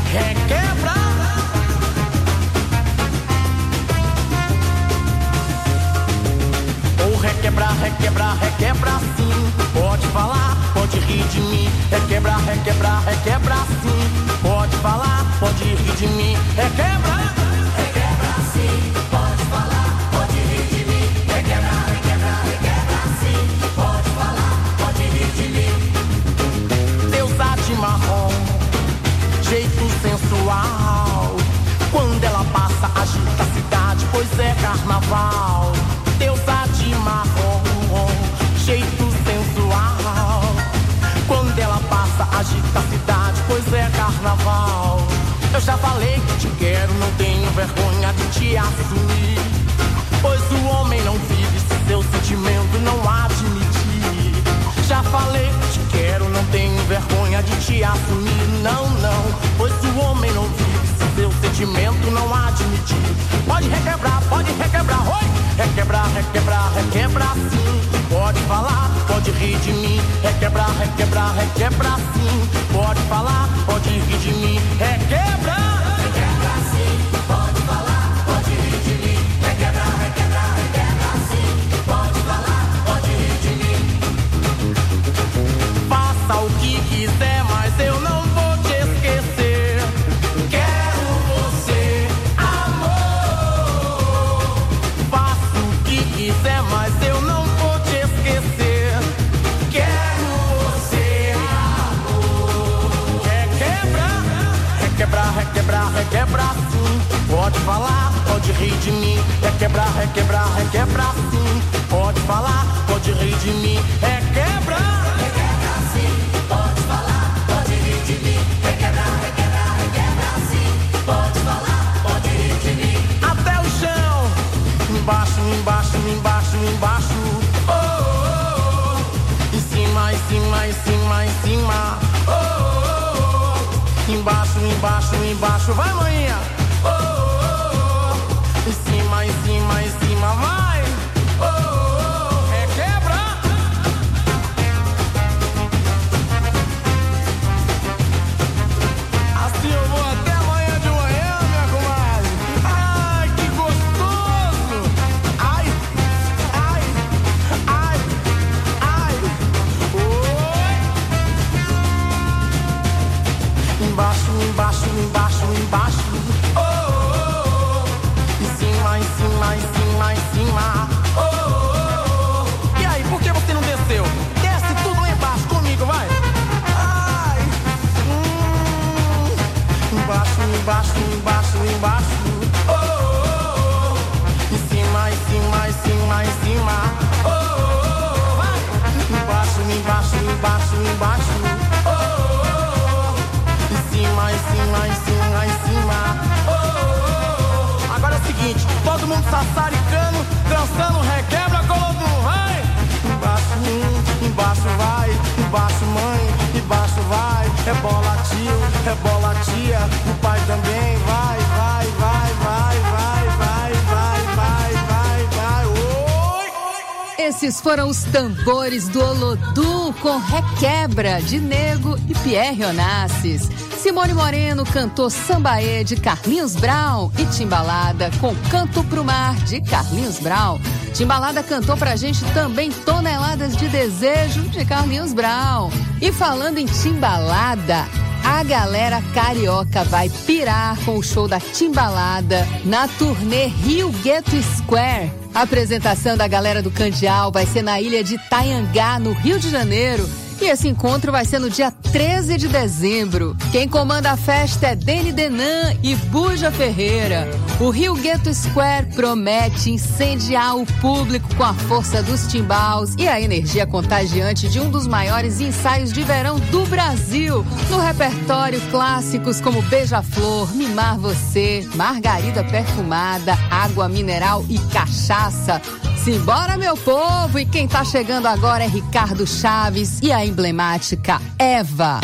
requebra. Ou requebrar, requebrar, requebra sim. Pode falar, pode rir de mim. Requebrar, requebrar, requebra sim. Pode falar, pode rir de mim. Requebra, requebra sim. Pode falar, pode rir de mim. Requebra, requebra, requebra sim. Pode falar, pode rir de mim. Deusa de marrom, jeito sensual. Quando ela passa, agita a cidade, pois é carnaval. Deusa de marrom, jeito sensual. Quando ela passa, agita a cidade, pois é carnaval. Eu já falei que te quero, não tenho vergonha de te assumir. Pois o homem não vive se seu sentimento não admitir. Já falei que te quero, não tenho vergonha de te assumir. Não, não, pois o homem não vive se seu sentimento não admitir. Pode requebrar, oi! Requebrar, requebrar, requebra sim. Pode falar, pode rir de mim. Requebrar, requebrar, requebra sim. Pode falar, pode rir de mim. Requebra, requebra sim. Pode falar, pode rir de mim. Requebrar, requebrar, requebra sim. Pode falar, pode rir de mim. Faça o que quiser, mas eu não vou te esquecer. Quero você, amor. Faça o que quiser, mas eu não vou te esquecer. Quero você, amor. Requebrar, requebrar, requebrar, requebrar sim. Pode falar, pode rir de mim. Requebrar, requebrar, requebrar sim. Pode falar, pode rir de mim. Requebrar, requebrar sim. Pode falar, pode rir de mim. Requebrar, requebrar, requebrar sim. Pode falar, pode rir de mim. Até o chão. Embaixo, embaixo, embaixo, embaixo. Oh, oh, oh. Em cima, em cima, em cima, em cima. Oh, oh, oh. Embaixo, embaixo, embaixo. Vai, maninha. Oh, oh, oh. Em cima, em cima, em cima. Vai. Oh, oh, oh. Requebra. Assim eu vou até amanhã de manhã, minha comadre. Ai, que gostoso. Ai, ai, ai, ai. Oi. Embaixo, embaixo, embaixo, embaixo. Oh, oh, oh. Em cima, em cima, em cima, em cima. Oh, oh, oh. E aí, por que você não desceu? Desce tudo lá embaixo comigo, vai. Ai. Embaixo, embaixo, embaixo, embaixo. Oh, oh, oh. Em cima, em cima, em cima, em cima. Oh, oh, oh. Vai. Embaixo, embaixo, embaixo, embaixo. Oh, oh, oh. Em cima, em cima, em cima, em cima. Oh, oh, oh. Agora é o seguinte, todo mundo sassaricando, dançando, requebra, colodum, vai. Embaixo vai, embaixo mãe, embaixo vai. Rebola tio, rebola tia, o pai também vai, vai, vai, vai, vai, vai, vai, vai, vai, vai. Oi! Esses foram os tambores do Olodum com Requebra, de Nego e Pierre Onassis. Simone Moreno cantou Sambaê, de Carlinhos Brown, e Timbalada com Canto pro Mar, de Carlinhos Brown. Timbalada cantou pra gente também Toneladas de Desejo, de Carlinhos Brown. E falando em Timbalada, a galera carioca vai pirar com o show da Timbalada na turnê Rio Ghetto Square. A apresentação da galera do Candial vai ser na ilha de Itaiangá, no Rio de Janeiro. E esse encontro vai ser no dia 13 de dezembro. Quem comanda a festa é Deni Denan e Buja Ferreira. O Rio Ghetto Square promete incendiar o público com a força dos timbals e a energia contagiante de um dos maiores ensaios de verão do Brasil. No repertório, clássicos como Beija-Flor, Mimar Você, Margarida Perfumada, Água Mineral e Cachaça. Simbora, meu povo! E quem tá chegando agora é Ricardo Chaves e a emblemática Eva.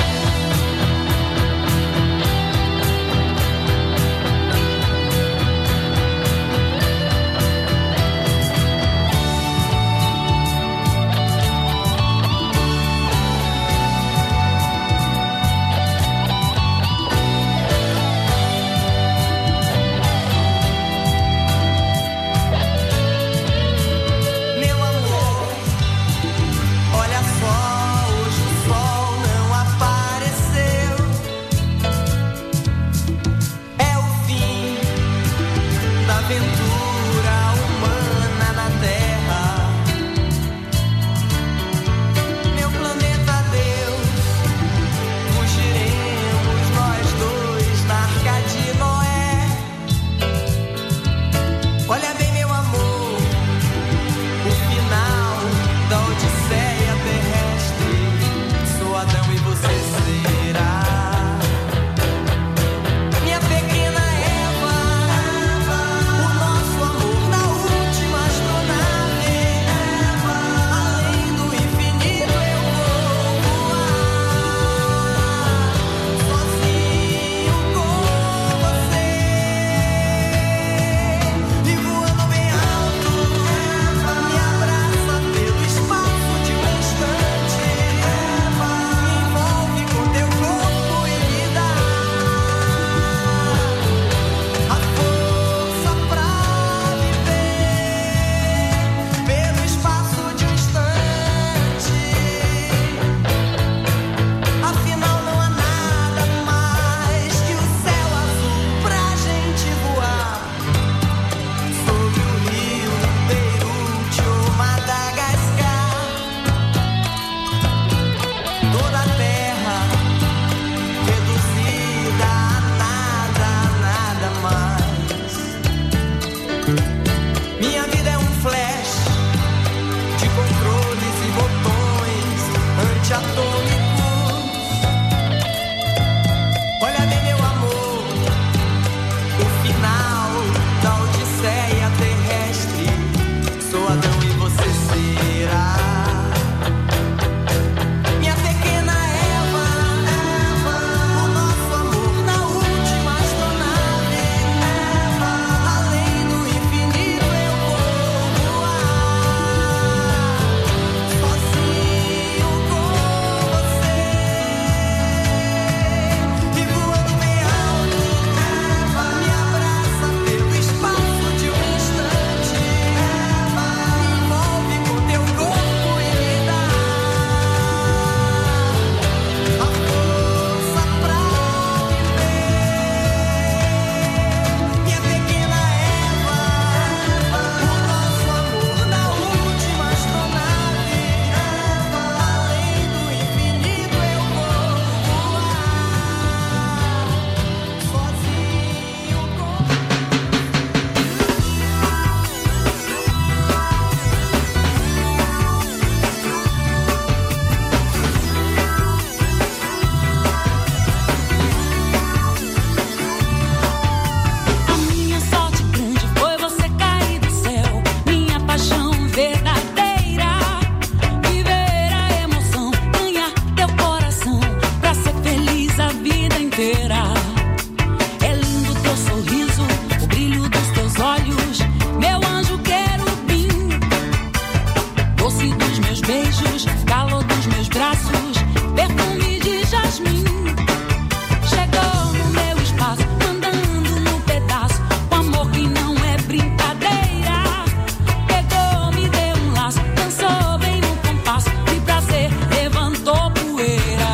inteira. É lindo teu sorriso, o brilho dos teus olhos, meu anjo querubim. Doce dos meus beijos, calor dos meus braços, perfume de jasmim. Chegou no meu espaço, andando no pedaço, com amor que não é brincadeira. Pegou, me deu um laço, dançou bem no compasso, de prazer levantou poeira.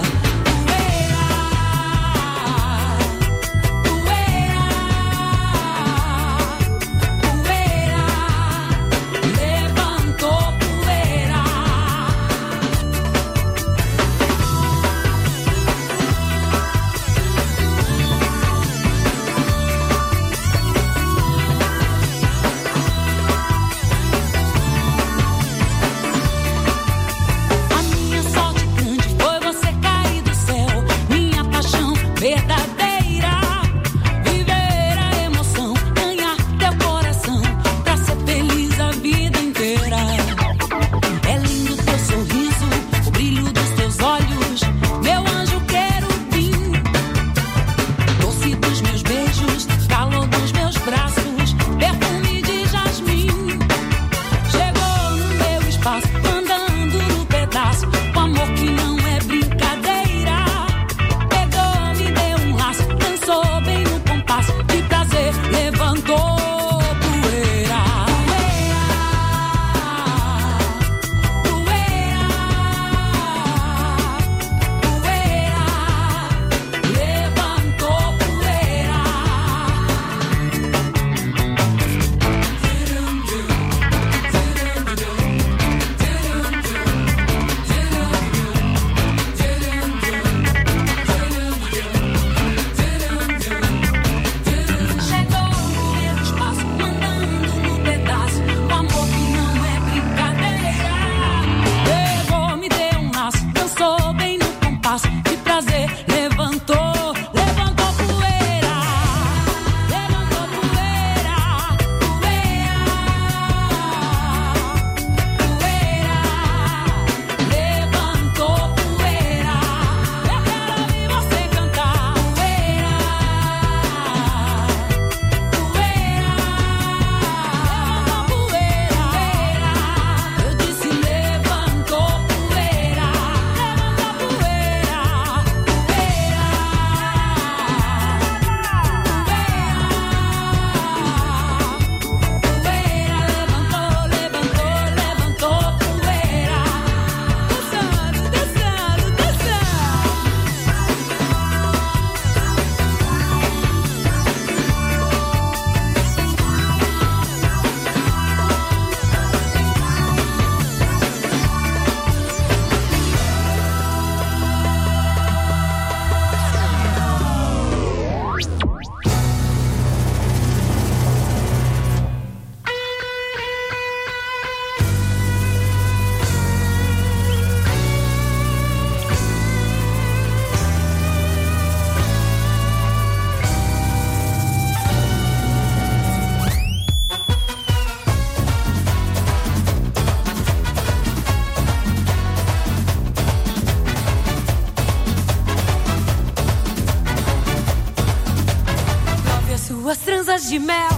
Suas tranças de mel,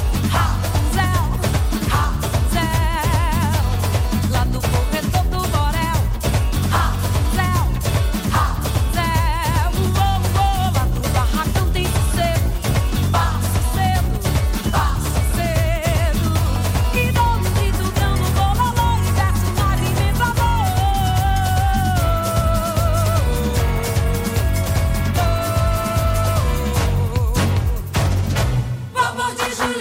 Rapunzel, Rapunzel, lá no corredor do borel, Rapunzel, Rapunzel, lá no barracão tem sossego, passa cedo, e dou um grito dando bololô e verso mais imenso amor. Vovô de Ju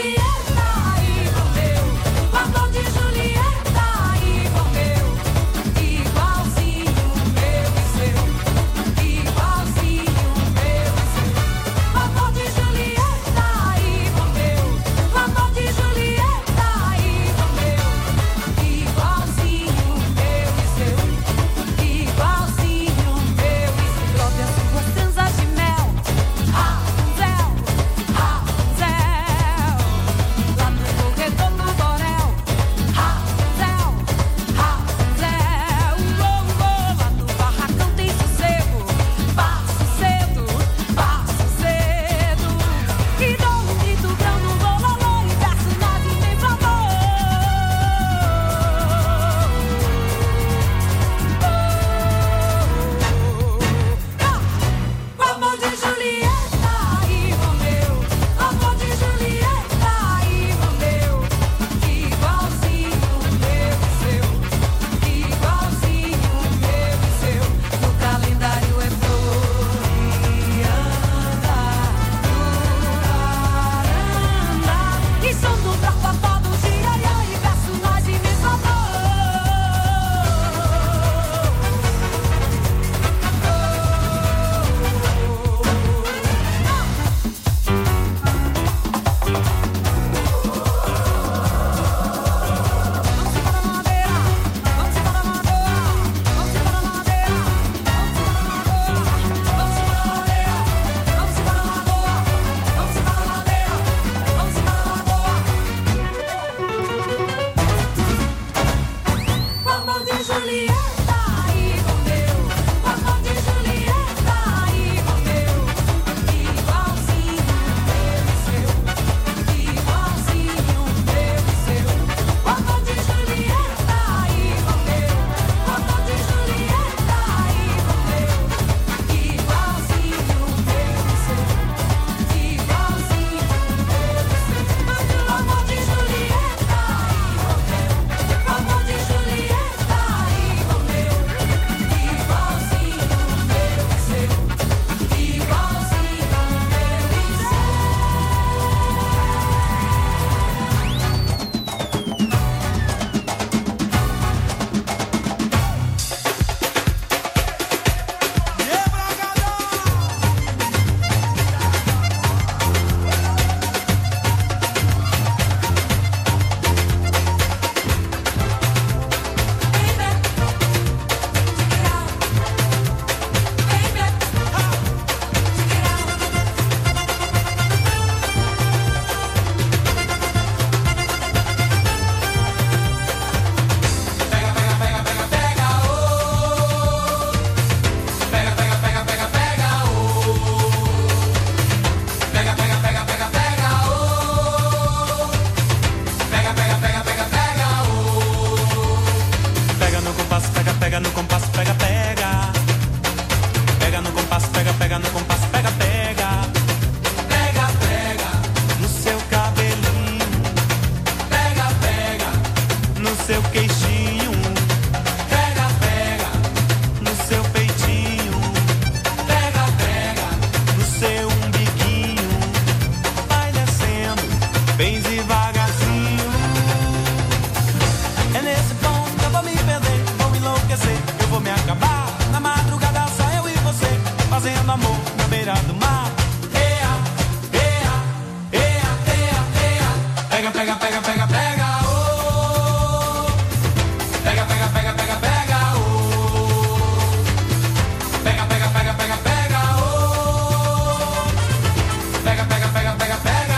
do mar. Ea, ea, ea, ea, ea. Pega, pega, pega, pega, pega, oh. Pega, pega, pega, pega, pega, oh. Pega, pega, pega, pega, pega, oh. Pega, pega, pega, pega, pega,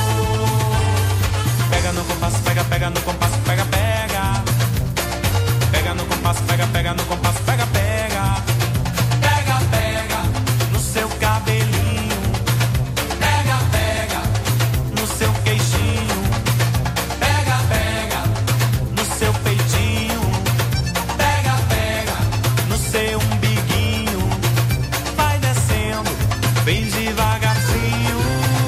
oh. Pega no compasso, pega, pega no compasso, pega, pega. Pega no compasso, pega, pega no compasso, pega, pega. Pega, pega no seu cabelinho. Pega, pega no seu queixinho. Pega, pega no seu peitinho. Pega, pega no seu umbiguinho. Vai descendo bem devagarzinho.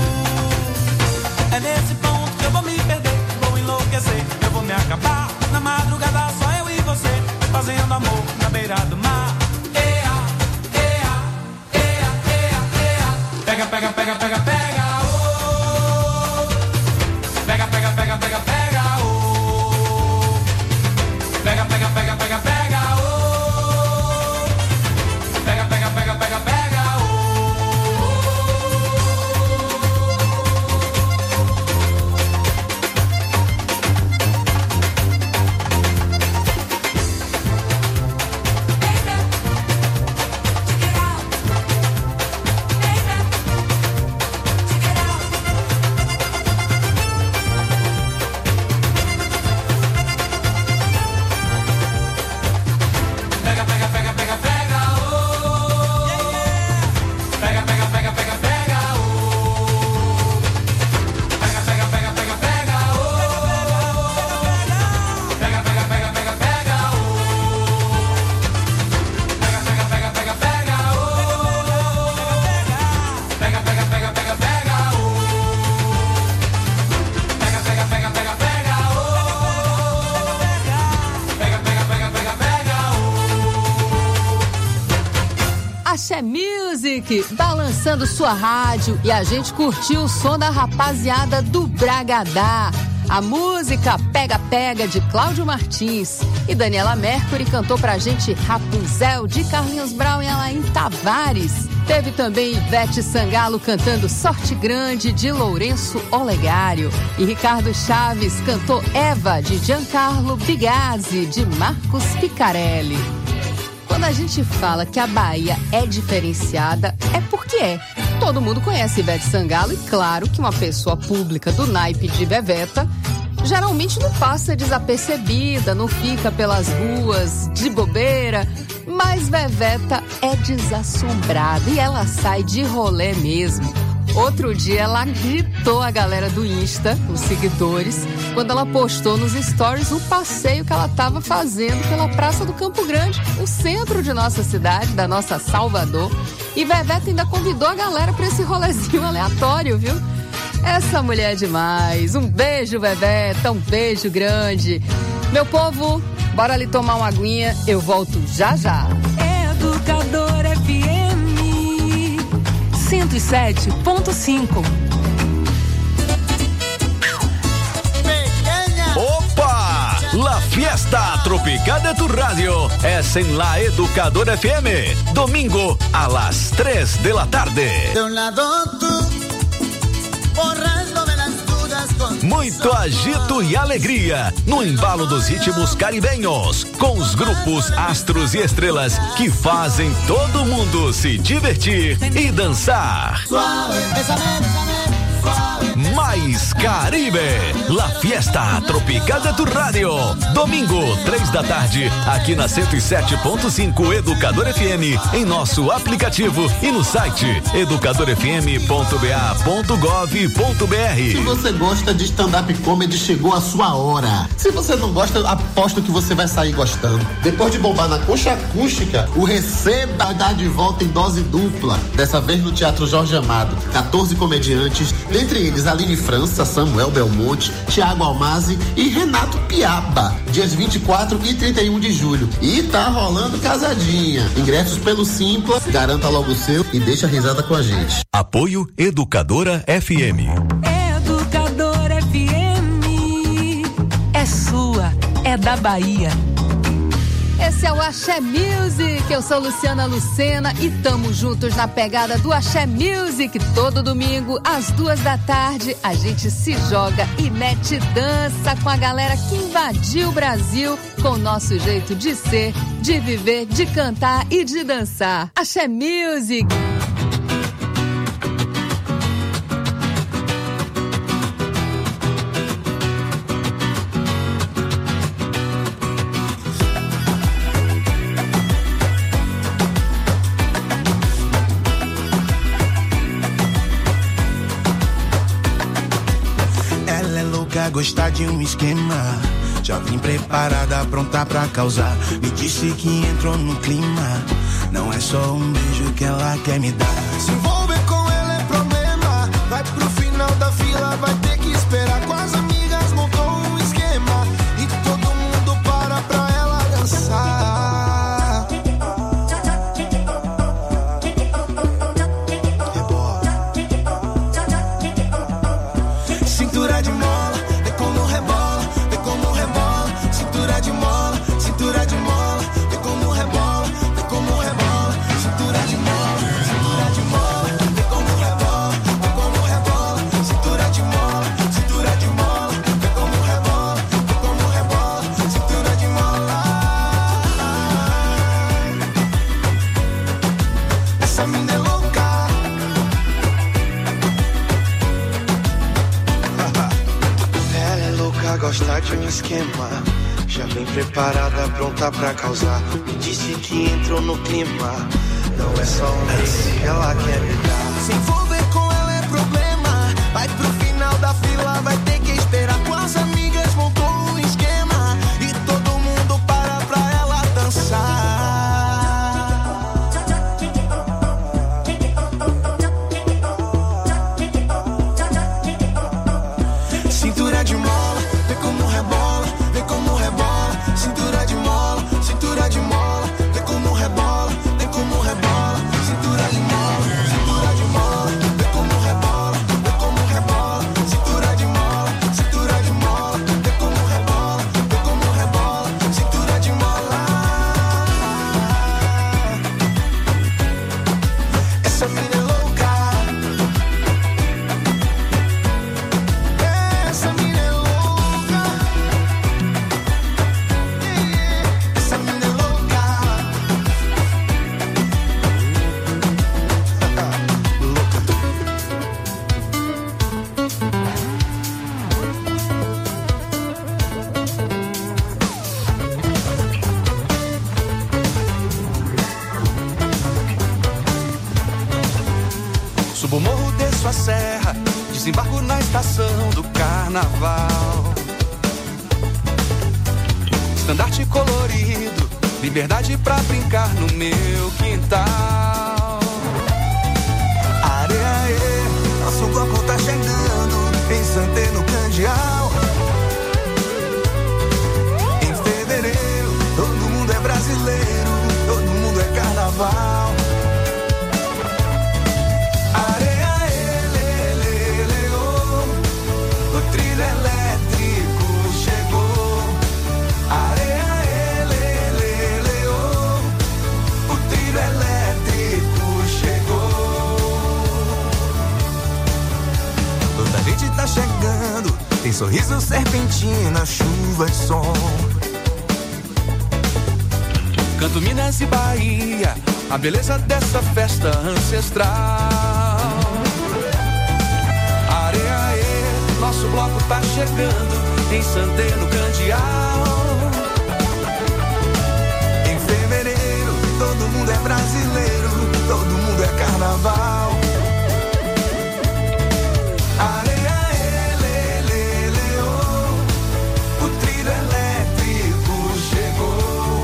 É nesse ponto que eu vou me perder, vou enlouquecer, eu vou me acabar. Na madrugada só eu e você, fazendo amor na beira do mar. Ea, ea, ea, ea, ea. Pega, pega, pega, pega, pega, oh. Pega, pega, pega, pega, pega, oh. Pega, pega, pega, pega, pega, oh. Pega, pega, pega, pega, pega, oh. Pega, pega, pega, pega, pega, oh. Pega, pega, pega, pega, pega, oh. Pega, pega, pega, pega, pega, oh. Pega, pega, pega, pega, pega, oh. Pega, pega, pega, pega, pega, oh. Pega, pega, pega, pega, pega, oh. Pega, pega, pega, pega, pega, oh. Pega, pega, pega, pega, pega, oh. Axé Music, balançando sua rádio, e a gente curtiu o som da rapaziada do Bragadá. A música Pega Pega, de Cláudio Martins. E Daniela Mercury cantou pra gente Rapunzel, de Carlinhos Brown e Alain Tavares. Teve também Ivete Sangalo cantando Sorte Grande, de Lourenço Olegário. E Ricardo Chaves cantou Eva, de Giancarlo Bigazzi, de Marcos Picarelli. Quando a gente fala que a Bahia é diferenciada, é porque é. Todo mundo conhece Ivete Sangalo e claro que uma pessoa pública do naipe de Veveta geralmente não passa desapercebida, não fica pelas ruas de bobeira, mas Veveta é desassombrada e ela sai de rolê mesmo. Outro dia ela agitou a galera do Insta, os seguidores, quando ela postou nos stories o passeio que ela estava fazendo pela Praça do Campo Grande, o centro de nossa cidade, da nossa Salvador. E Veveta ainda convidou a galera para esse rolezinho aleatório, viu? Essa mulher é demais. Um beijo, Veveta, um beijo grande. Meu povo, bora ali tomar uma aguinha, eu volto já já. Educador FM 107.5. Opa! La Fiesta Tropical de tu Radio es en la Educador FM. Domingo a las 3 de la tarde. De un lado tú, borrándome las dudas con Muito agito e alegria no embalo dos ritmos caribenhos, com os grupos Astros e Estrelas que fazem todo mundo se divertir e dançar. suave, bésame, bésame, suave. Mais Caribe, La Fiesta Tropical de tu Radio. Domingo, 3 da tarde, aqui na 107.5 Educador FM, em nosso aplicativo e no site educadorfm.ba.gov.br. Se você gosta de stand-up comedy, chegou a sua hora. Se você não gosta, aposto que você vai sair gostando. Depois de bombar na Concha Acústica, o Receba dá de volta em dose dupla. Dessa vez no Teatro Jorge Amado. 14 comediantes, dentre eles Aline França, Samuel Belmonte, Thiago Almazi e Renato Piaba. Dias 24 e 31 de julho. E tá rolando casadinha. Ingressos pelo Simpla, garanta logo o seu e deixa a risada com a gente. Apoio Educadora FM. Educador FM é sua, é da Bahia. Esse é o Axé Music, eu sou Luciana Lucena e tamo juntos na pegada do Axé Music. Todo domingo, às 14h, a gente se joga e mete dança com a galera que invadiu o Brasil com o nosso jeito de ser, de viver, de cantar e de dançar. Axé Music. Gostar de um esquema, já vim preparada, pronta pra causar. Me disse que entrou no clima, não é só um beijo que ela quer me dar. Se envolver com ela é problema, vai pro final da fila, vai ter que esperar. Com as amigas montou um esquema e todo mundo para pra ela dançar. É boa. Cintura de mola, cintura de mola, vê como rebola, vê como rebola, cintura de mola, vê como rebola, vê como rebola, cintura de mola, vê como rebola, cintura de mola. Essa mina é louca. Ela é louca, gosta de um esquema. Já vem preparada, pronta pra causar. Me disse que entrou no clima, não é só um beijo que ela quer me dar. Se envolver com ela é problema, vai pro final da fila, vai ter que esperar. Com as amigas montou um esquema e todo mundo para pra ela dançar. Cintura de mola, vê como rebola, vê como rebola, cintura de mola, vê como rebola, vê como rebola, cintura de mola, vê como rebola, vê como rebola, cintura de mola, vê como rebola, cintura de mola. Essa mina é louca. Essa mina é louca. Essa mina é louca. Subo o morro, desço a serra, desembarco na estação do carnaval. Estandarte colorido, liberdade pra brincar no meu quintal. Areia, nosso bloco tá chegando em Santana, Candial. Em fevereiro, todo mundo é brasileiro, todo mundo é carnaval. O trilho elétrico chegou. O trilho elétrico chegou. Toda a gente tá chegando, tem sorriso, serpentina, chuva e som. Canto Minas e Bahia, a beleza dessa festa ancestral. Nosso bloco tá chegando em Santana, Candial. Em fevereiro, todo mundo é brasileiro, todo mundo é carnaval. O trilho elétrico chegou.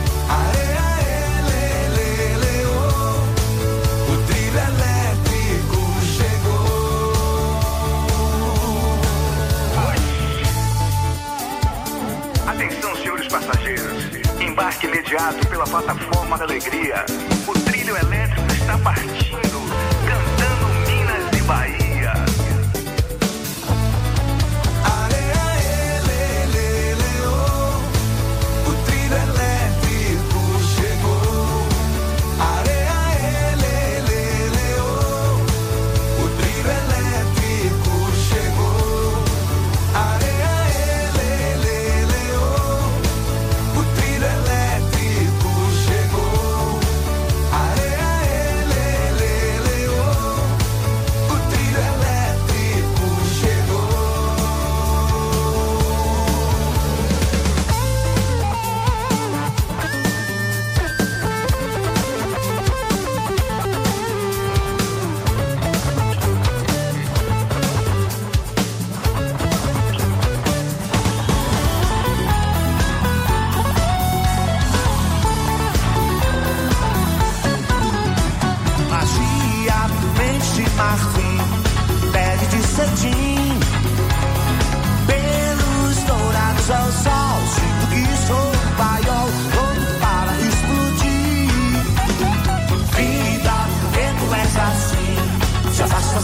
O trilho elétrico chegou. Atenção, senhores passageiros. Embarque imediato pela plataforma da alegria. O trilho elétrico está partindo, cantando Minas e Bahia. O trilho elétrico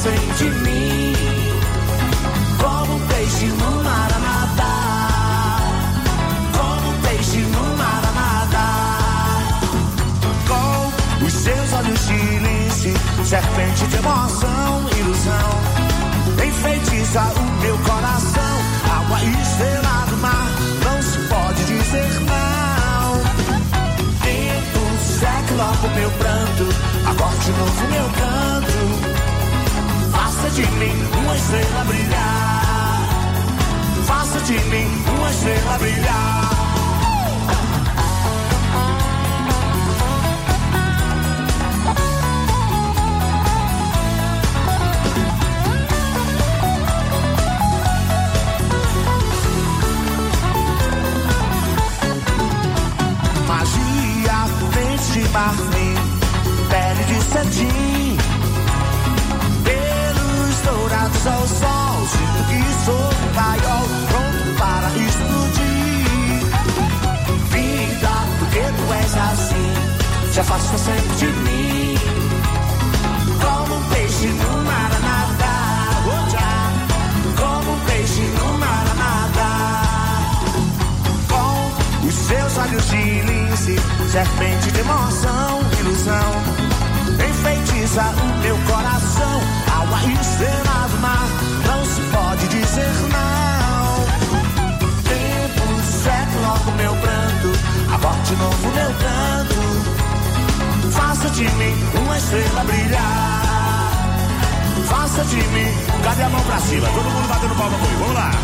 sem de mim, como um peixe no mar a nadar, como um peixe no mar a nadar. Com os seus olhos de lince, serpente de emoção, ilusão, enfeitiça o meu coração. Água e estrela do mar, não se pode dizer não. Tempo seque logo meu pranto, acorde de novo meu canto. Faça de mim uma estrela brilhar, faça de mim uma estrela brilhar. Magia, dente de marfim, pele de cetim, dourados ao sol, sinto que sou um paiol pronto para explodir. Vida, porque tu és assim, se afasta sempre de mim, como um peixe no mar a nadar, como um peixe no mar a nadar. Com os seus olhos de lince, serpente de emoção, ilusão, enfeitiça o meu coração. Água e estrela do mar, não se pode dizer não. Tempo seque logo meu pranto, acorde de novo meu canto. Faça de mim uma estrela brilhar, faça de mim. Cadê a mão pra cima? Todo mundo batendo palma comigo, vamos lá.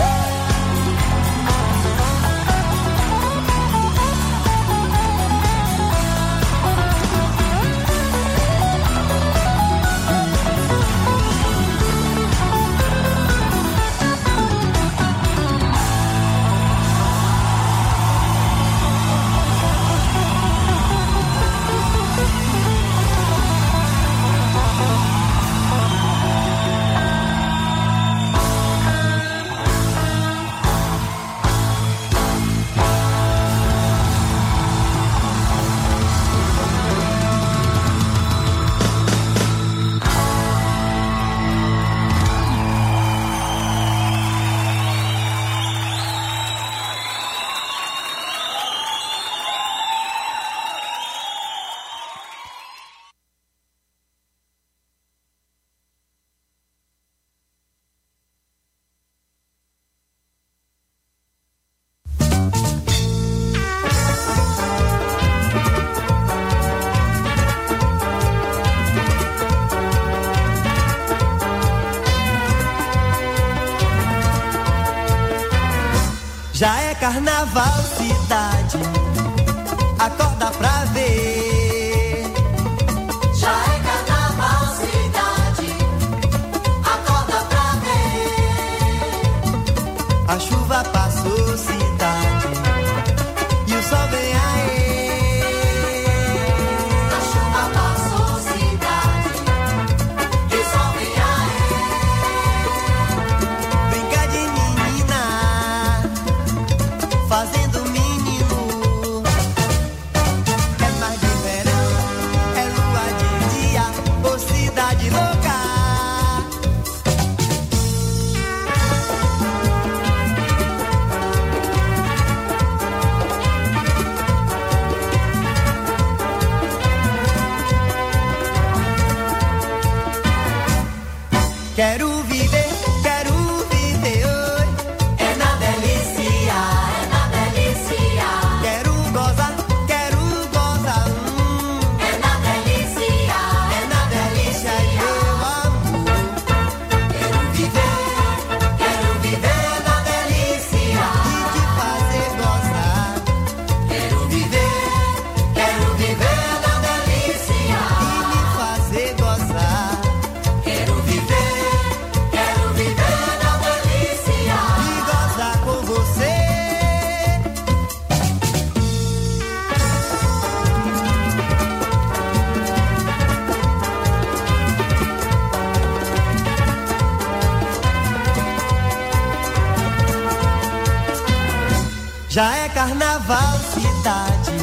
Já é carnaval, cidade, acorda pra ver. Já é carnaval, cidade, acorda pra ver. A chuva passou, cidade, e o sol vem aí. A chuva passou, cidade, e o sol vem aí. Brinca de menina, fazendo menino. É mais de verão, é lua de dia, ô cidade louca. Quero viver, oi. É na delícia, é na delícia. Quero gozar, É na delícia, é na delícia, meu amor. Quero viver na delícia. E te fazer gozar. Quero viver na delícia. E me fazer gozar. Quero viver na delícia. E gozar com você. Já é carnaval, cidade,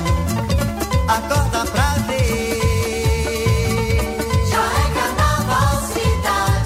acorda pra ver. Já é carnaval, cidade.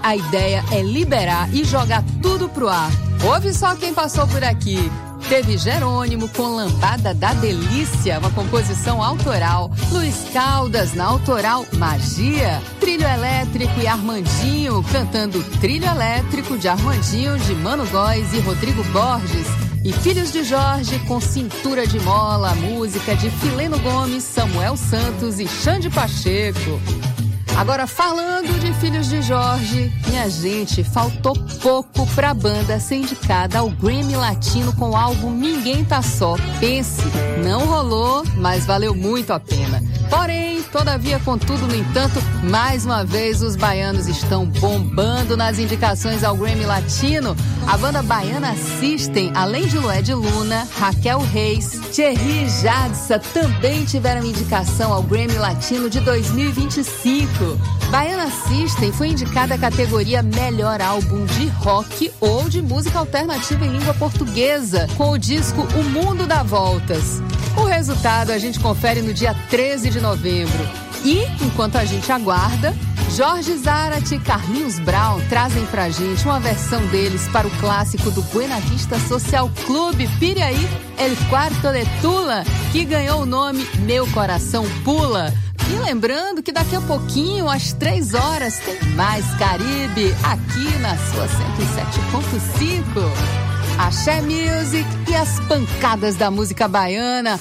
a ideia é liberar e jogar tudo pro ar. Ouve só quem passou por aqui. Teve Jerônimo com Lambada da Delícia, uma composição autoral. Luiz Caldas na autoral Magia. Trilho Elétrico e Armandinho cantando Trilho Elétrico de Armandinho, de Mano Góes e Rodrigo Borges. E Filhos de Jorge com Cintura de Mola, música de Fileno Gomes, Samuel Santos e Xande Pacheco. Agora, falando de Filhos de Jorge, minha gente, faltou pouco pra banda ser indicada ao Grammy Latino com o álbum Ninguém Tá Só. Pense, não rolou, mas valeu muito a pena. Porém, todavia, contudo, no entanto, mais uma vez os baianos estão bombando nas indicações ao Grammy Latino. A banda baiana System, além de Lué de Luna, Raquel Reis, Thierry e Jadsa também tiveram indicação ao Grammy Latino de 2025. Baiana System foi indicada à categoria Melhor Álbum de Rock ou de Música Alternativa em Língua Portuguesa, com o disco O Mundo Dá Voltas. O resultado a gente confere no dia 13 de novembro. E, enquanto a gente aguarda, Jorge Zarate e Carlinhos Brown trazem pra gente uma versão deles para o clássico do Buena Vista Social Clube, Piraí, El Cuarto de Tula, que ganhou o nome Meu Coração Pula. E lembrando que daqui a pouquinho, às 3 horas, tem mais Caribe aqui na sua 107.5. Axé Music e as pancadas da música baiana.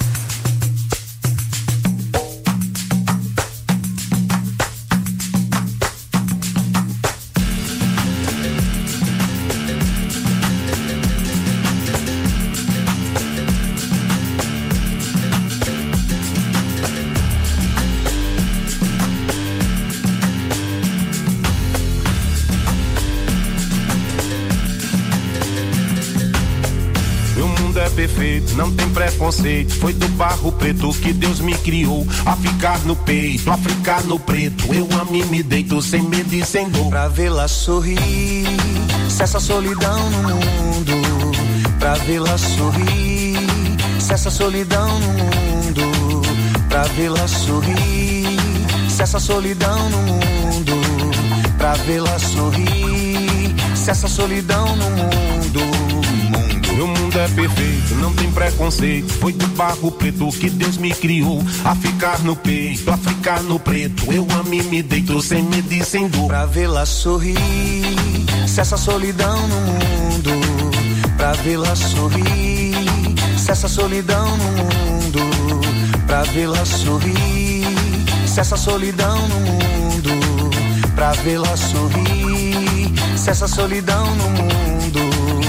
Perfeito, não tem preconceito. Foi do barro preto que Deus me criou. A ficar no peito, a ficar no preto. Eu a mim me deito sem medo e sem dor. Pra vê-la sorrir, cessa a solidão no mundo. Pra vê-la sorrir, cessa a solidão no mundo. Pra vê-la sorrir, cessa a solidão no mundo. Pra vê-la sorrir, cessa a solidão no mundo. Meu mundo é perfeito, não tem preconceito. Foi do barro preto que Deus me criou. A ficar no peito, a ficar no preto. Eu a mim me deito sem medo e sem dor. Pra vê-la sorrir, cessa a solidão no mundo. Pra vê-la sorrir, cessa a solidão no mundo. Pra vê-la sorrir, cessa a solidão no mundo. Pra vê-la sorrir, cessa a solidão no mundo.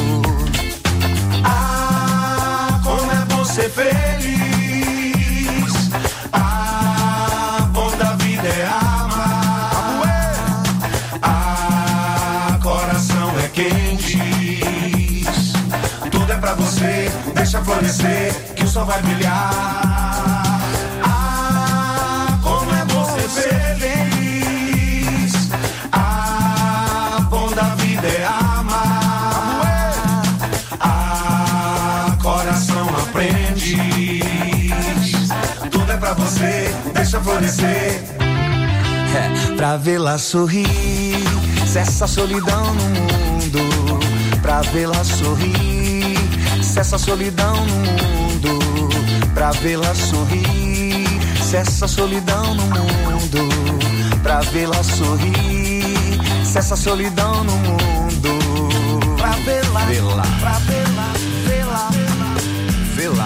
Ser feliz, bom da vida é amar. Coração é quem diz, tudo é pra você, deixa florescer, que o sol vai brilhar. Como é bom ser feliz, bom da vida é amar. Coração aprende, tudo é pra você, deixa florescer. Pra vê-la sorrir, cessa a solidão no mundo. Pra vê-la sorrir, cessa a solidão no mundo. Pra vê-la sorrir, cessa a solidão no mundo. Pra vê-la sorrir, cessa a solidão no mundo. Pra vê-la, pra vê-la, vê-la, vê-la.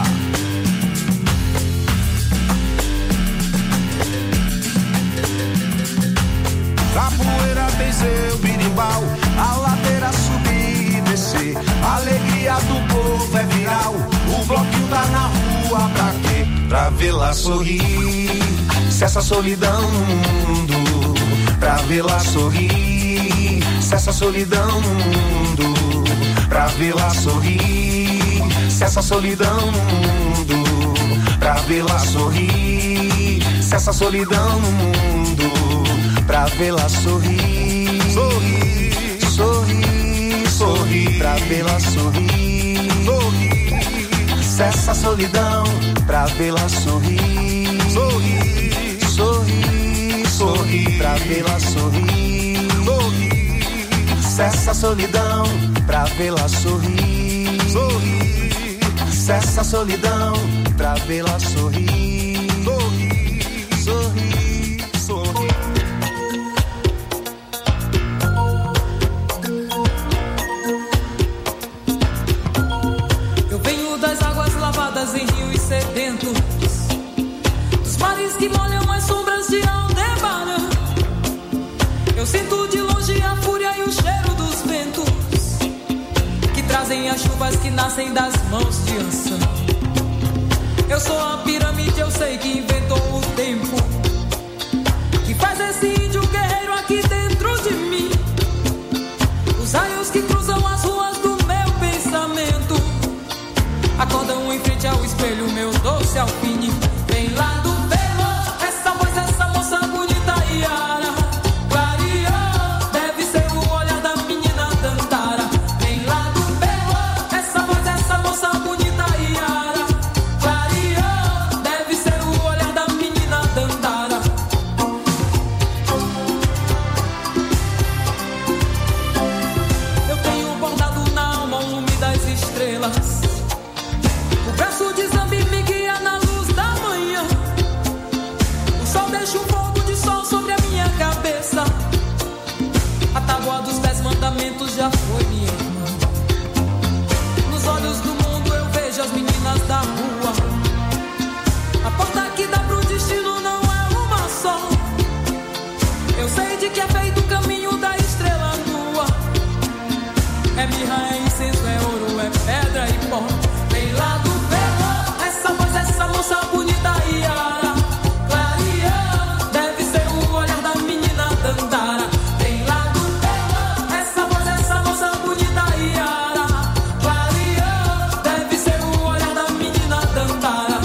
Capoeira tem seu birimbau, a ladeira subir e descer. A alegria do povo é viral, o bloquinho tá na rua pra quê? Pra vê-la sorrir, cessa a solidão no mundo. Pra vê-la sorrir, cessa a solidão no mundo. Pra vê-la sorrir, cessa a solidão no mundo. Pra vê-la sorrir, cessa a solidão no mundo. Pra vê-la sorrir, sorrir, sorrir, sorrir. Pra vê-la sorrir, sorrir, cessa a solidão. Pra vê-la sorrir, sorrir, sorrir, sorrir. Pra vê-la sorrir, sorrir, Cessa a solidão pra vê-la sorrir. Sorrir. Cessa a solidão pra vê-la sorrir. Sorrir, sorrir, sorrir. Eu venho das águas lavadas em rios sedentos, dos mares que molham as sombras de Aldebaran. Eu sinto de longe a fúria e o cheiro dos ventos que trazem as chuvas que nascem das mãos de Ansan. Eu sou a pirâmide, eu sei que inventou o tempo, que faz esse índio guerreiro aqui dentro de mim. Os raios que cruzam as ruas do meu pensamento acordam em frente ao espelho, meu doce alpine. Vem lá do Velô, essa voz, essa moça bonita Iara. Clareou, deve ser o olhar da menina Dandara. Vem lá do Velô, essa voz, essa moça bonita Iara. Clareou, deve ser o olhar da menina Dandara. Eu tenho bordado na alma o lume das estrelas. O braço de Zambi me guia na luz da manhã. O sol deixa um fogo de sol sobre a minha cabeça. A tábua dos 10 mandamentos já foi minha irmã. Nos olhos do mundo eu vejo as meninas da rua. A porta que dá pro destino não é uma só. Eu sei de que é feito o caminho da estrela nua. É mirra, é incenso, é ouro, é pedra e pó. Vem lá do Velô, essa voz, essa moça bonita Iara. Clareou, deve ser o olhar da menina Dandara. Vem lá do Velô, essa voz, essa moça bonita Iara. Clareou, deve ser o olhar da menina Dandara.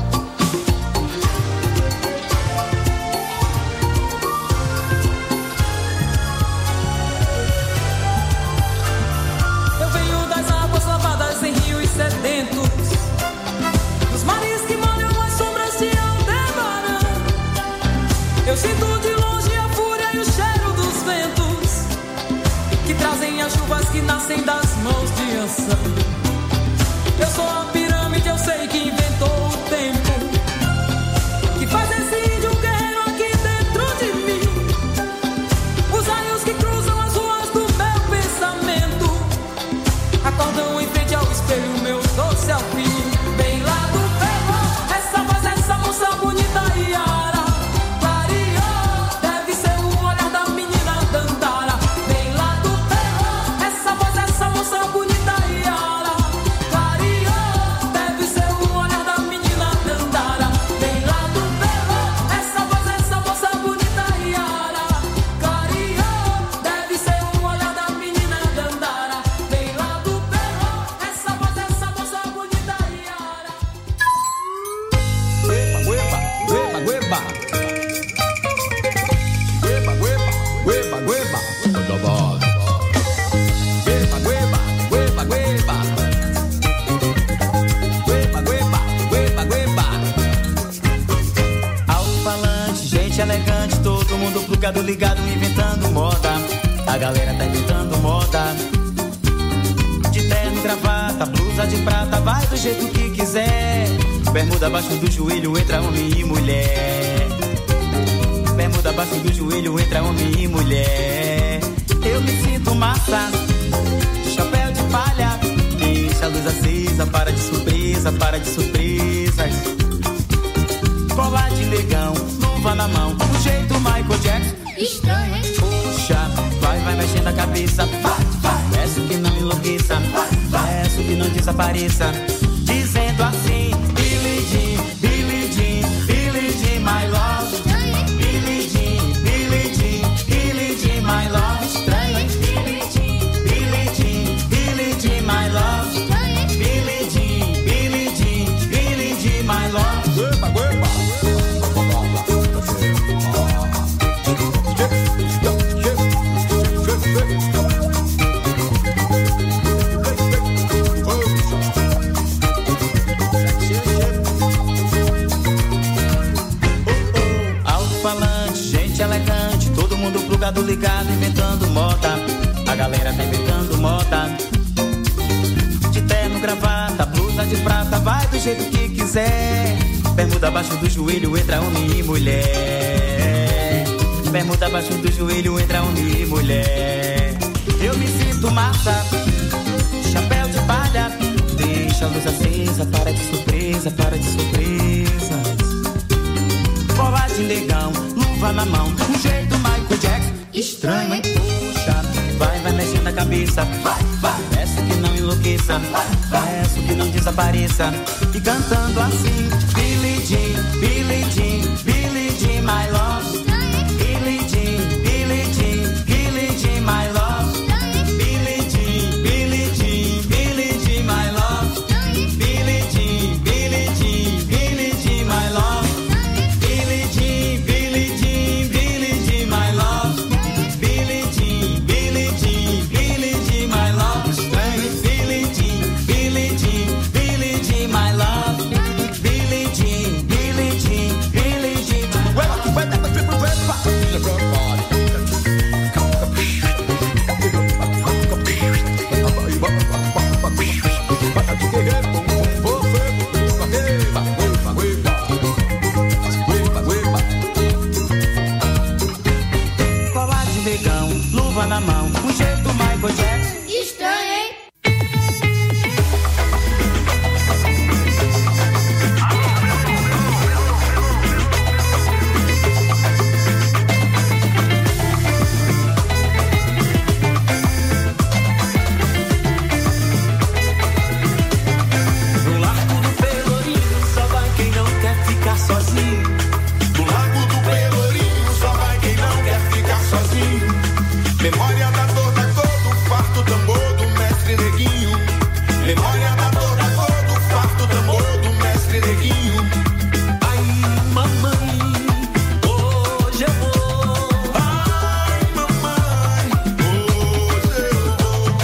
Eu venho das águas lavadas em rios sedentos, dos mares que molham as sombras de Aldebaran. Eu sinto de longe a fúria e o cheiro dos ventos que trazem as chuvas que nascem das mãos de Ansan. Eu sou a pirâmide, eu sei que inventou o tempo, que faz esse índio guerreiro aqui dentro de mim. Os raios que cruzam as ruas do meu pensamento acordam em frente ao espelho, meu doce alpine. Vem lá do Velô, essa voz, essa moça bonita Iara. Clareou, deve ser o olhar da menina Dandara. Vem lá do Velô, essa voz, essa moça bonita Iara. Clareou, deve ser o olhar da menina Dandara. Vem lá do Velô, essa voz, essa moça bonita Iara. Clareou, deve ser o olhar da menina Dandara. Vem lá do Velô, essa voz, essa moça bonita Iara. Gueba, gueba, gueba. Gueba, gueba, gueba, gueba. Gueba, gueba, gueba, gueba. Gueba, gueba, gueba, gueba. Alto-falante, gente elegante, todo mundo plugado, ligado, inventando moda. A galera tá inventando moda. De terno, gravata, blusa de prata, vai do jeito que quiser. Bermuda abaixo do joelho, entra homem e mulher. Bermuda abaixo do joelho, entra homem e mulher. Eu me sinto massa, chapéu de palha, deixa a luz acesa, para de surpresa, para de surpresas. Colar de negão, luva na mão, do jeito Michael Jackson. Estranho, hein? Puxa, vai mexendo a cabeça. Vai, peço que não enlouqueça, peço que não desapareça. Dizendo assim, Billie Jean, Billie Jean, Billie Jean, my love. Billie Jean, Billie Jean, Billie Jean, my love. Estranho, hein? Billie Jean, Billie Jean, Billie Jean, my love. Billie Jean, Billie Jean, Billie Jean, my love. Gueba, gueba. jeito que quiser. Bermuda abaixo do joelho, entra homem e mulher. Bermuda abaixo do joelho, entra homem e mulher. Eu me sinto massa, chapéu de palha. Deixa a luz acesa, para de surpresa, para de surpresas. Colar de negão, luva na mão, um jeito Michael Jackson. Estranho, hein? Puxa, vai mexendo a cabeça. Vai, peço que não enlouqueça, peço que não desapareça. E cantando assim, Billie Jean, Billie Jean, Billie Jean, my love. Billie Jean, Billie Jean, Billie Jean, my love. Billie Jean, Billie Jean, Billie Jean, my love. Billie Jean, Billie Jean, Billie Jean, my love. Billie Jean, Billie Jean, Billie Jean, my love. Billie Jean, Billie Jean, Billie Jean, my love. Billie Jean, Billie Jean, Billie Jean, my love. Billie Jean, Billie Jean, Billie Jean. Colar de negão, luva na mão, um jeito Michael Jackson. Estranho, hein? No Largo do Pelourinho só vai quem não quer ficar sozinho. No Largo do Pelourinho só vai quem não quer ficar sozinho. Memória da dor, da cor do farto tambor do mestre Neguinho. Memória da dor, da cor do farto tambor do mestre Neguinho. Ai, mamãe, hoje eu vou. Ai, mamãe, hoje eu vou.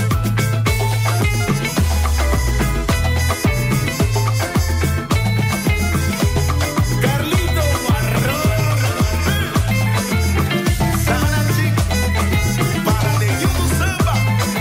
Carlito Marrón, Sanati, para Neguinho do Samba.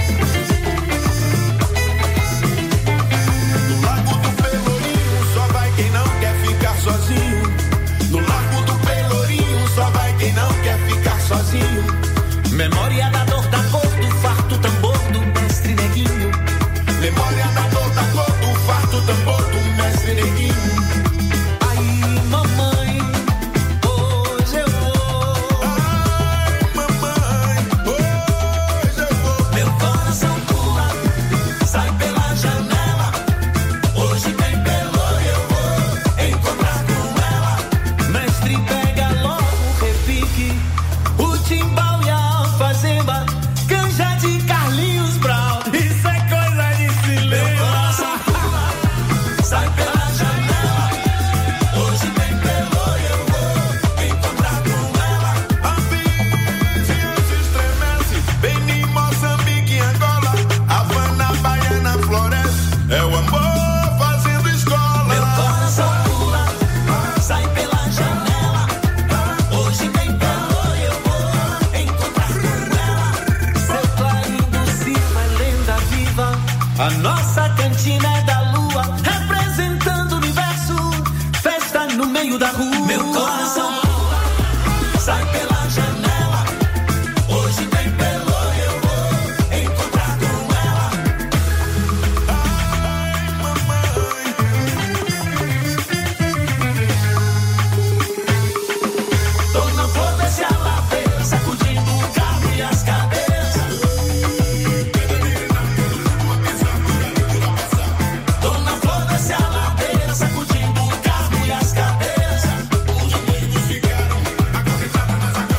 No Largo do Pelourinho só vai quem não quer ficar sozinho. No Largo do Pelourinho só vai quem não quer ficar sozinho. Memória da dor, da cor do farto tambor do mestre Neguinho. Memória da dor, da cor do farto tambor do mestre Neguinho. Ai, mamãe, hoje eu vou. Ai, mamãe, hoje eu vou. Meu coração pula, sai pela janela. Hoje tem Pelô e eu vou encontrar com ela. Mestre, pega logo o repique, o timbal e a alfazema, canja de Carlinhos Brown. Isso é coisa de silêncio. Meu coração pula, sai pela janela. Hoje tem Pelô e eu vou encontrar com ela. A vizinhança estremece, Benin, Moçambique e Angola. Havana, Baiana, floresce, é o amor fazendo escola. Meu coração pula, sai pela janela. Hoje tem Pelô e eu vou encontrar com ela. Seu clarim do cima é lenda viva. A nossa cantina é da lua, representando o universo. Festa no meio da rua. Meu coração pula, sai pela janela. Hoje tem Pelô e eu vou encontrar com ela. Ai, mamãe. Tô na flor desse aladeira, sacudindo o carro e as cadeiras. Tô na flor desse aladeira, sacudindo o carro e as cadeiras. Os amigos ficaram acorrentados nas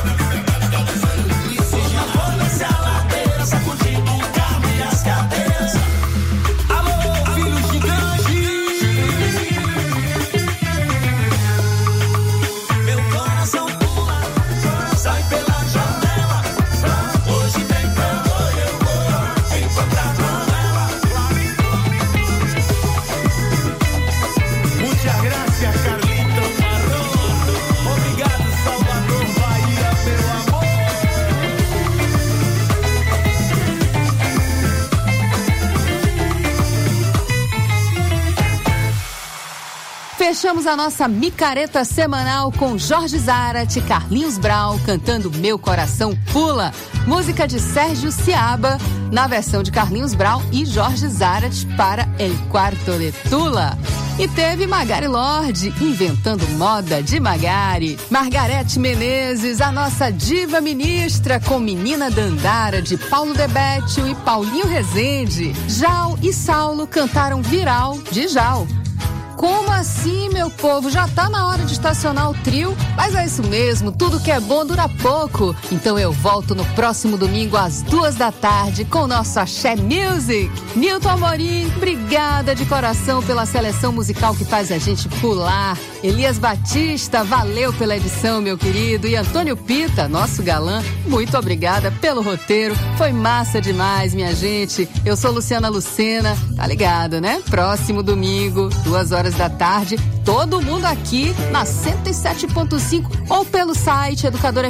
Fechamos a nossa micareta semanal com Jorge Zarate, Carlinhos Brown cantando Meu Coração Pula, música de Sérgio Ciaba, na versão de Carlinhos Brown e Jorge Zarate para El Quarto de Tula. E teve Magari Lorde, Inventando Moda de Magari. Margarete Menezes, a nossa diva ministra, com Menina Dandara de Paulo Debétio e Paulinho Rezende. Jal e Saulo cantaram Viral de Jal. Como assim, meu povo? Já tá na hora de estacionar o trio? Mas é isso mesmo, tudo que é bom dura pouco. Então eu volto no próximo domingo às 14h com o nosso Axé Music. Nilton Amorim, obrigada de coração pela seleção musical que faz a gente pular. Elias Batista, valeu pela edição, meu querido. E Antônio Pita, nosso galã, muito obrigada pelo roteiro. Foi massa demais, minha gente. Eu sou Luciana Lucena, tá ligado, né? Próximo domingo, 14h, todo mundo aqui na 107.5 ou pelo site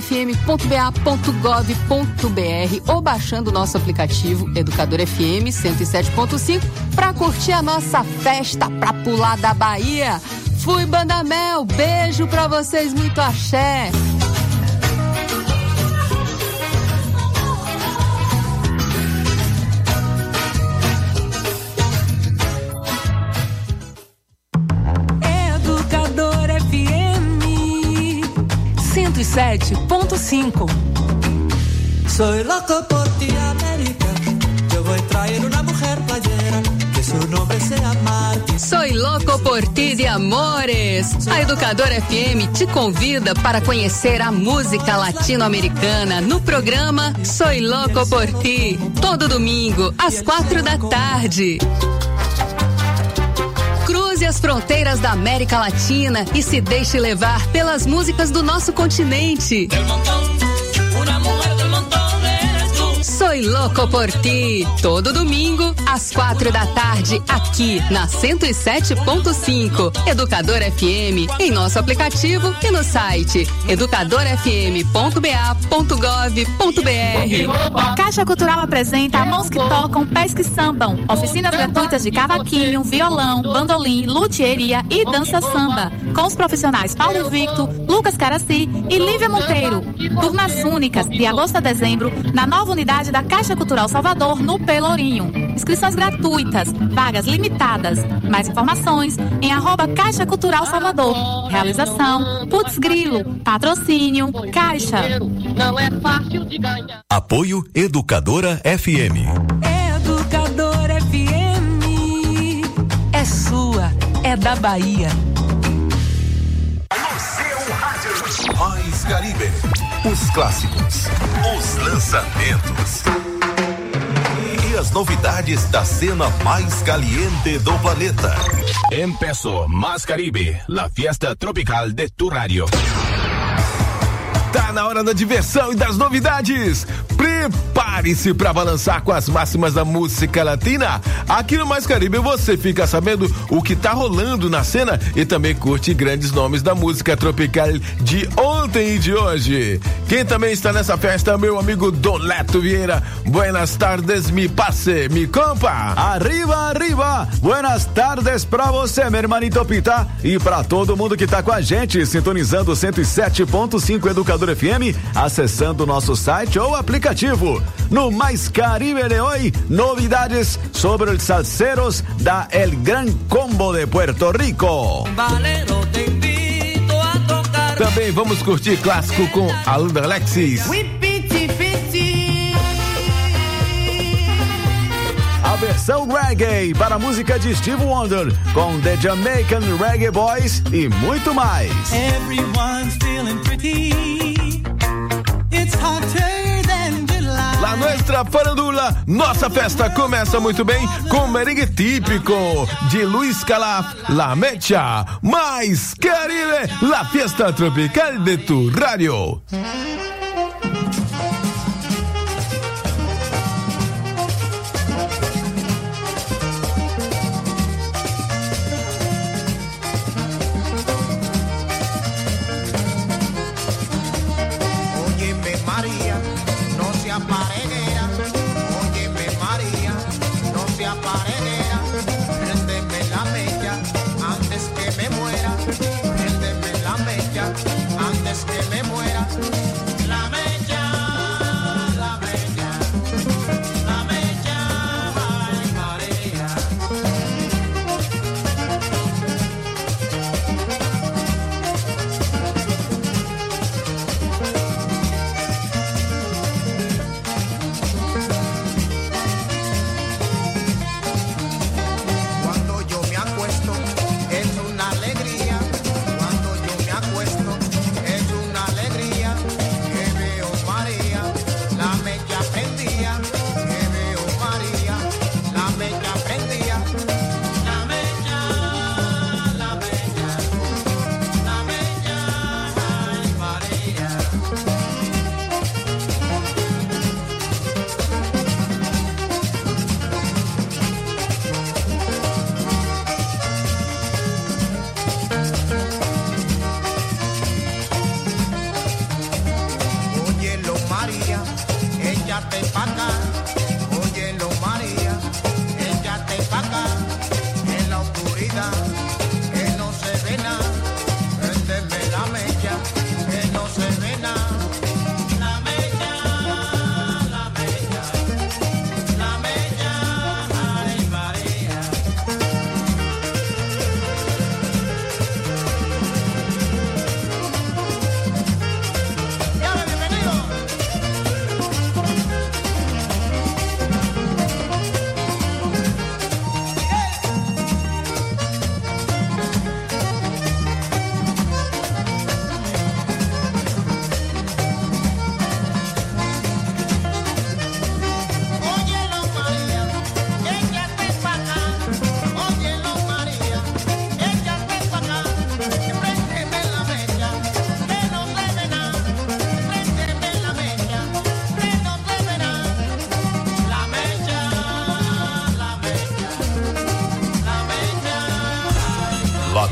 educadorfm.ba.gov.br ou baixando o nosso aplicativo Educador FM 107.5 para curtir a nossa festa pra pular da Bahia. Fui, Banda Mel, beijo pra vocês, muito axé. Educador FM 107.5. Soy loco por ti, América. Yo voy a traer una mujer playera que su nombre sea Martín. Soy louco por ti de amores. A Educadora FM te convida para conhecer a música latino-americana no programa Soy louco por ti, todo domingo às 4h. Cruze as fronteiras da América Latina e se deixe levar pelas músicas do nosso continente. Soy louco por ti, todo domingo às 4h aqui na 107.5 Educador FM, em nosso aplicativo e no site educadorfm.ba.gov.br. Caixa Cultural apresenta Mãos que Tocam, Pés que Sambam. Oficinas gratuitas de cavaquinho, violão, bandolim, luthieria e dança samba. Com os profissionais Paulo Victor, Lucas Caraci e Lívia Monteiro. Turmas únicas de agosto a dezembro na nova unidade da Caixa Cultural Salvador, no Pelourinho. Inscrições gratuitas, vagas limitadas. Mais informações em @Caixa Cultural Salvador. Realização Putz Grilo. Patrocínio Caixa. Não é fácil de ganhar. Apoio Educadora FM. Educador FM é sua, é da Bahia. Mais Caribe. Os clássicos, os lançamentos e as novidades da cena mais caliente do planeta. Empezó Más Caribe, la fiesta tropical de tu radio. Tá na hora da diversão e das novidades. Prepare-se para balançar com as máximas da música latina. Aqui no Mais Caribe você fica sabendo o que tá rolando na cena e também curte grandes nomes da música tropical de ontem e de hoje. Quem também está nessa festa é meu amigo Doleto Vieira. Buenas tardes, mi passe, mi compa. Arriba, arriba. Buenas tardes pra você, meu hermanito Pita, e pra todo mundo que tá com a gente, sintonizando 107.5 Educador FM, acessando o nosso site ou aplicativo. No Mais Caribe de hoje, novidades sobre os salseros da El Gran Combo de Puerto Rico. Também vamos curtir clássico com Alunda Alexis. A versão reggae para a música de Steve Wonder, com The Jamaican Reggae Boys e muito mais. Everyone's feeling pretty. It's hotter than July. La Nuestra Farandula, nossa festa começa muito bem com merengue típico de Luis Calaf, La Mecha. Mais Caribe, la fiesta tropical de tu radio. Préndeme la mecha antes que me muera.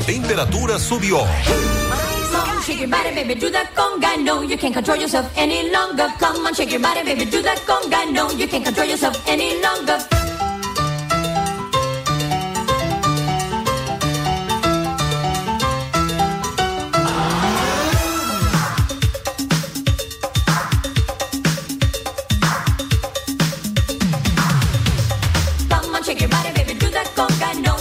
temperatura subiu. Come on, shake your body, baby, do that conga. No, you can't control yourself any longer. Come on, shake your body, baby, do that conga. No, you can't control yourself any longer. Come on, shake your body, baby, do that conga. No,